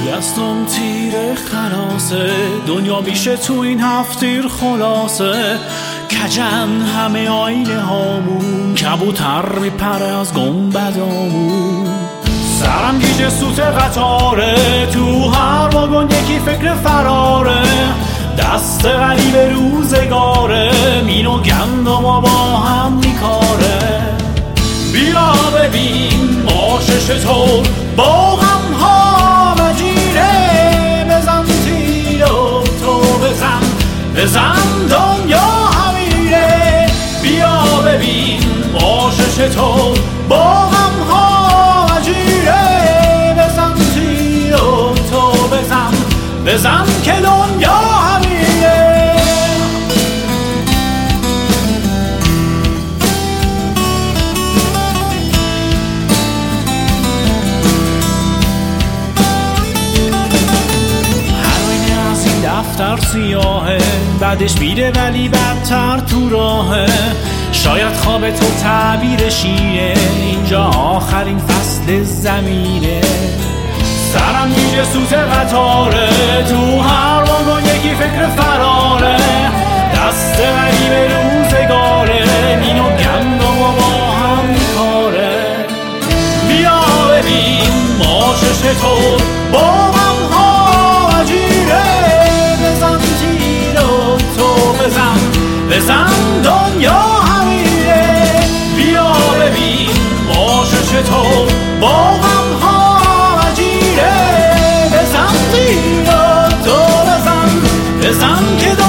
دستم تیر خلاصه، دنیا میشه تو این هفتیر خلاصه. کجن همه آینه هامون، کبوتر میپره از گنبدامون. سرم گیج سوت قطاره، تو هر واگن یکی فکر فراره. دست غریب روزگاره، مین و گندم با هم میکاره. بیا ببین ماشه چطور با غم ها وجیره. بزن تیر و تو بزن دنیا همیره. بیا ببین ماشه چطور با غم ها وجیره. بزن تیر و تو بزن که دنیا همیره. دفتر سیاهه، بعدش میره ولی بدتر تو راهه. شاید خواب تو تعبیر شیره، اینجا آخرین فصل زمینه. سرم گیج سوت قطاره، تو هر واگن یکی فکر فراره. دست غریب روزگاره، مین و گندم با هم میکاره. بیا ببین ماشه چطور با غم ها وجیره. بزن دنیا همیره. بیا ببین ماشه چطور با غم ها وجیره. بزن تیر و تو بزن که